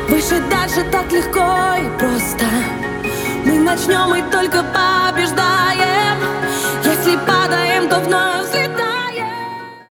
Выше, дальше так легко и просто. Мы начнем и только побеждаем. Если падаем, то вновь